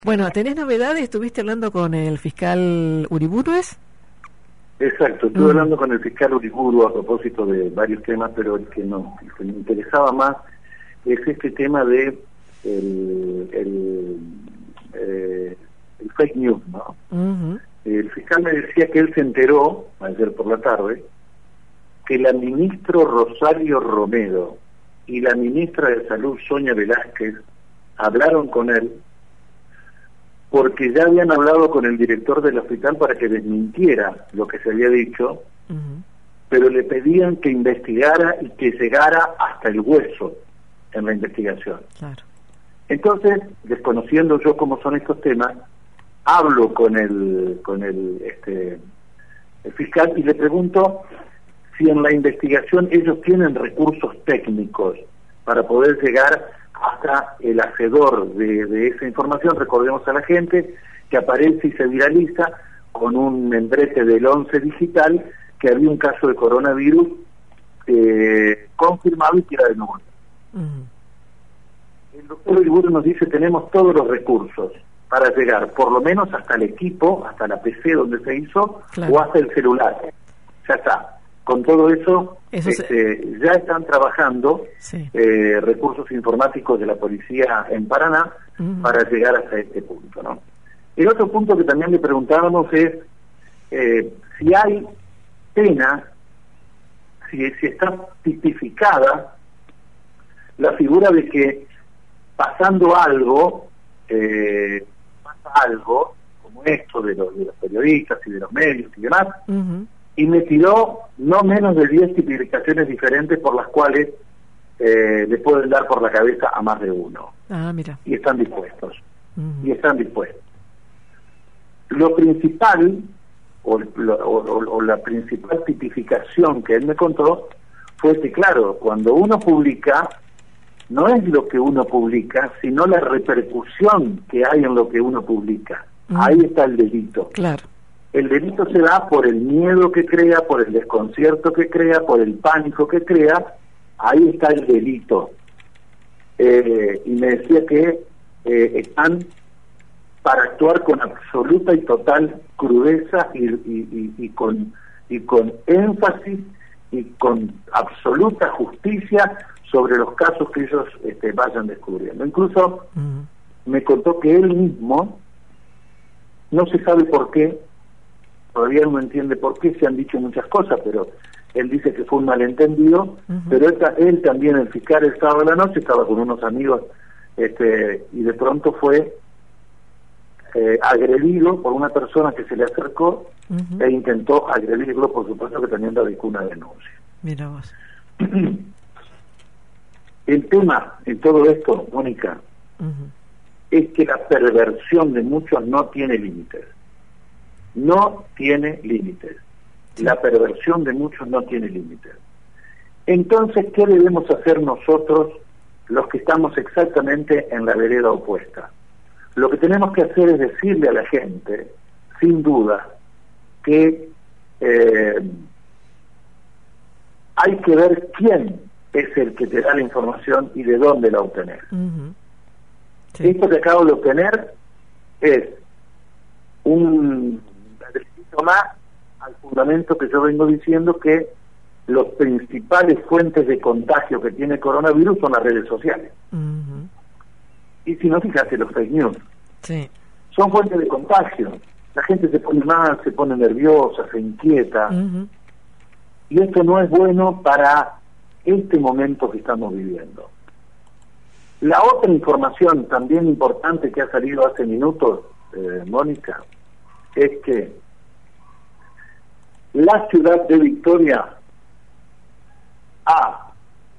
Bueno, ¿tenés novedades? ¿Estuviste hablando con el fiscal Uriburu, es? Exacto, estuve hablando con el fiscal Uriburu a propósito de varios temas, pero el que me interesaba más es este tema de el fake news, ¿no? El fiscal me decía que él se enteró, ayer por la tarde, que la ministra Rosario Romero y la ministra de Salud, Sonia Velázquez, hablaron con él porque ya habían hablado con el director del hospital para que desmintiera lo que se había dicho, pero le pedían que investigara y que llegara hasta el hueso en la investigación. Claro. Entonces, desconociendo yo cómo son estos temas, hablo con el fiscal y le pregunto si en la investigación ellos tienen recursos técnicos para poder llegar hasta el hacedor de esa información. Recordemos a la gente que aparece y se viraliza con un membrete del 11 digital que había un caso de coronavirus confirmado y que era de nuevo. El doctor Uriburu nos dice: tenemos todos los recursos para llegar por lo menos hasta el equipo, hasta la PC donde se hizo, claro, o hasta el celular. Ya está. Con todo eso ya están trabajando recursos informáticos de la policía en Paraná para llegar hasta este punto, ¿no? El otro punto que también le preguntábamos es si hay pena, si está tipificada la figura de que pasando algo, pasa algo como esto de los periodistas y de los medios y demás, y me tiró no menos de 10 tipificaciones diferentes por las cuales le pueden dar por la cabeza a más de uno. Mira. Y están dispuestos. Y están dispuestos. Lo principal, o la principal tipificación que él me contó, fue que, claro, cuando uno publica, no es lo que uno publica, sino la repercusión que hay en lo que uno publica. Ahí está el delito. Claro. El delito se da por el miedo que crea, por el desconcierto que crea, por el pánico que crea. Ahí está el delito. Y me decía que están para actuar con absoluta y total crudeza y con énfasis y con absoluta justicia sobre los casos que ellos vayan descubriendo. Incluso me contó que él mismo, no se sabe por qué, todavía no entiende por qué, se han dicho muchas cosas, pero él dice que fue un malentendido, pero él también, el fiscal, el sábado de la noche estaba con unos amigos y de pronto fue agredido por una persona que se le acercó e intentó agredirlo. Por supuesto que también radicó una denuncia. Mira vos. El tema en todo esto, Mónica, es que la perversión de muchos no tiene límites. No tiene límites. La perversión de muchos no tiene límites. Entonces, ¿qué debemos hacer nosotros, los que estamos exactamente en la vereda opuesta? Lo que tenemos que hacer es decirle a la gente, sin duda, que hay que ver quién es el que te da la información y de dónde la obtener. Esto que acabo de obtener es un agregado más al fundamento que yo vengo diciendo, que los principales fuentes de contagio que tiene coronavirus son las redes sociales. Y si no, fíjate, los fake news son fuentes de contagio. La gente se pone mal, se pone nerviosa, se inquieta, y esto no es bueno para este momento que estamos viviendo. La otra información también importante que ha salido hace minutos, Mónica, es que la ciudad de Victoria ha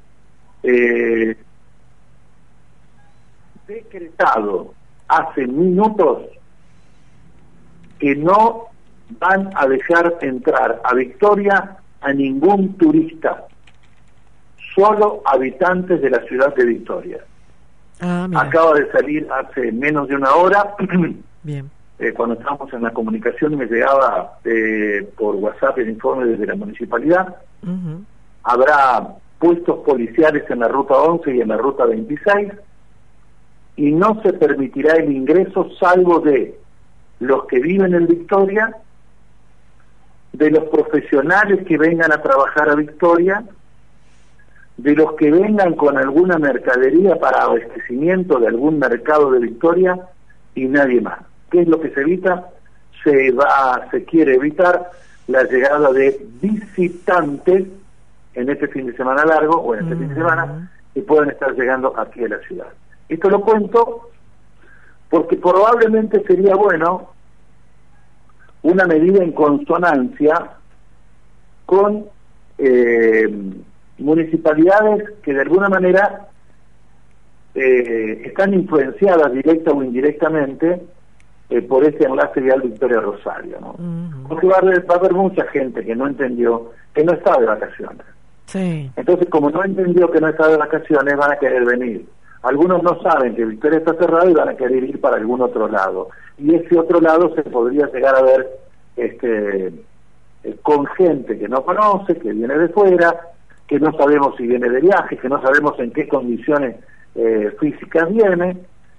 decretado hace minutos que no van a dejar entrar a Victoria a ningún turista, solo habitantes de la ciudad de Victoria. Acaba de salir hace menos de una hora. Bien. Cuando estábamos en la comunicación me llegaba por WhatsApp el informe desde la municipalidad. Habrá puestos policiales en la ruta 11 y en la ruta 26. y no se permitirá el ingreso salvo de los que viven en Victoria, de los profesionales que vengan a trabajar a Victoria, de los que vengan con alguna mercadería para abastecimiento de algún mercado de Victoria y nadie más. ¿Qué es lo que se evita? Se quiere evitar la llegada de visitantes en este fin de semana largo o en este fin de semana que puedan estar llegando aquí a la ciudad. Esto lo cuento porque probablemente sería bueno una medida en consonancia con municipalidades que de alguna manera están influenciadas directa o indirectamente por ese enlace vial Victoria Rosario, ¿no? Porque va a haber mucha gente que no entendió, que no está de vacaciones. Sí. Entonces, como no entendió que no está de vacaciones, van a querer venir. Algunos no saben que Victoria está cerrada y van a querer ir para algún otro lado. Y ese otro lado se podría llegar a ver con gente que no conoce, que viene de fuera, que no sabemos si viene de viaje, que no sabemos en qué condiciones físicas viene.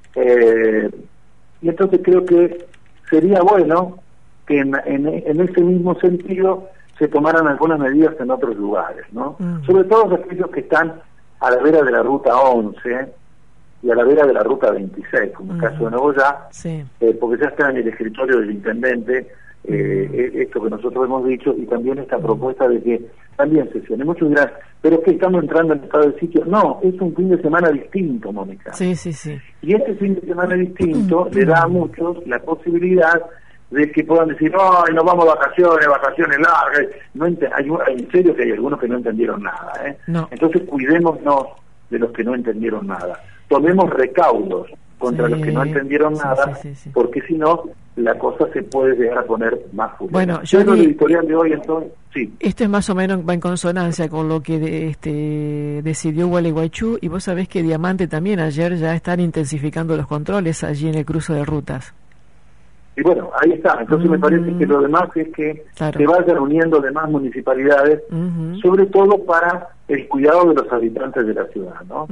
Y entonces creo que sería bueno que en ese mismo sentido se tomaran algunas medidas en otros lugares, ¿no? Sobre todo aquellos que están a la vera de la ruta 11 y a la vera de la ruta 26, como el caso de Nogoyá, sí. Porque ya está en el escritorio del intendente esto que nosotros hemos dicho, y también esta propuesta de que también sesiones. Muchos dirán, pero es que estamos entrando en estado de sitio. No, es un fin de semana distinto, Mónica. Sí, sí, sí. Y este fin de semana distinto le da a muchos la posibilidad de que puedan decir, ¡ay, nos vamos de vacaciones largas! No en serio que hay algunos que no entendieron nada, ¿eh? No. Entonces cuidémonos de los que no entendieron nada. Tomemos recaudos contra los que no entendieron nada, porque si no, la cosa se puede llegar a poner más fuerte. Bueno, el editorial de hoy, entonces, sí. Esto es más o menos va en consonancia con lo que decidió Gualeguaychú, y vos sabés que Diamante también ayer ya están intensificando los controles allí en el cruce de rutas. Y bueno, ahí está. Entonces me parece que lo demás es que se vayan uniendo demás municipalidades, sobre todo para el cuidado de los habitantes de la ciudad, ¿no?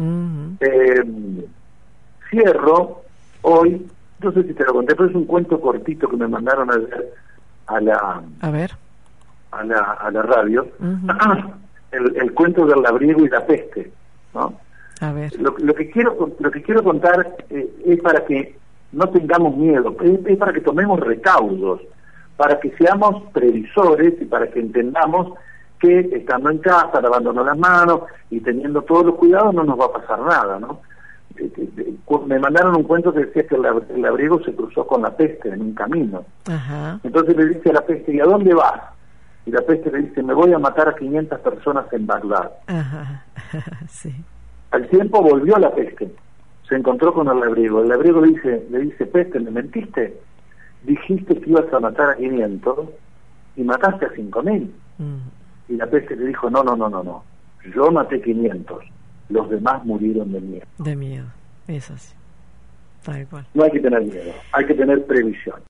Cierro hoy, no sé si te lo conté, pero es un cuento cortito que me mandaron ayer a la radio, el cuento del labriego y la peste, ¿no? A ver. Lo que quiero contar es para que no tengamos miedo, es para que tomemos recaudos, para que seamos previsores y para que entendamos que estando en casa, lavándonos las manos y teniendo todos los cuidados no nos va a pasar nada, ¿no? Me mandaron un cuento que decía que el labriego se cruzó con la peste en un camino. Ajá. Entonces le dice a la peste, ¿y a dónde vas? Y la peste le dice, me voy a matar a 500 personas en Bagdad. Ajá. Sí. Al tiempo volvió la peste, se encontró con el labriego le dice, peste, ¿me mentiste? Dijiste que ibas a matar a 500 y mataste a 5.000. Y la peste le dijo, no, yo maté 500, los demás murieron de miedo. De miedo, es así, tal cual. No hay que tener miedo, hay que tener previsión.